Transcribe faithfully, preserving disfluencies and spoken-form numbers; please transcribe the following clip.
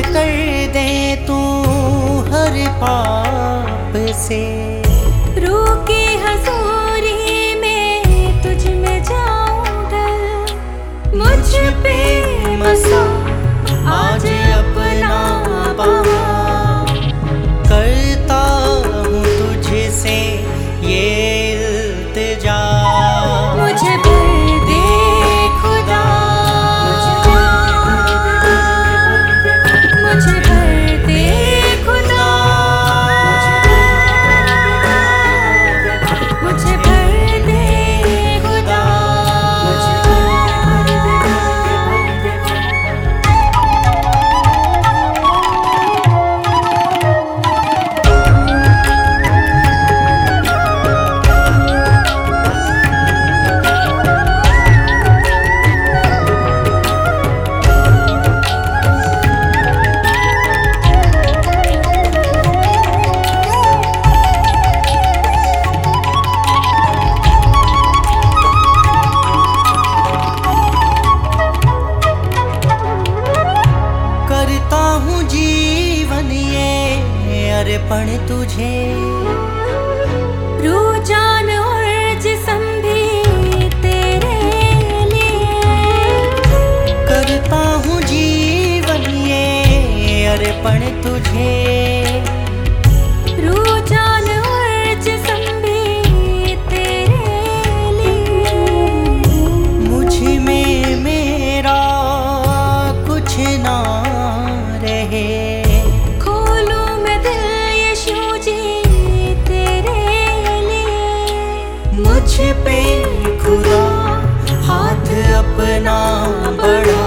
कर दे तू हर पाप से। रोके हजूरी में तुझ में जाऊं ढल, मुझ पे मसा आज अपना बहा। करता हूँ तुझसे ये इल्तिजा, मुझे भर दे खुदा, मुझे भर दे खुदा, मुझे भर दे खुदा। करता हूँ जीवन ये अर्पण तुझे, रूह जान और जिस्म भी तेरे लिए। करता हूँ जीवन ये अर्पण तुझे, रूह जान और जिस्म भी तेरे लिए। मुझ में मेरा कुछ ना रहे, खोलूं मैं दिल यीशु जी तेरे लिए। मुझ पे खुदा हाथ अपना बढ़ा।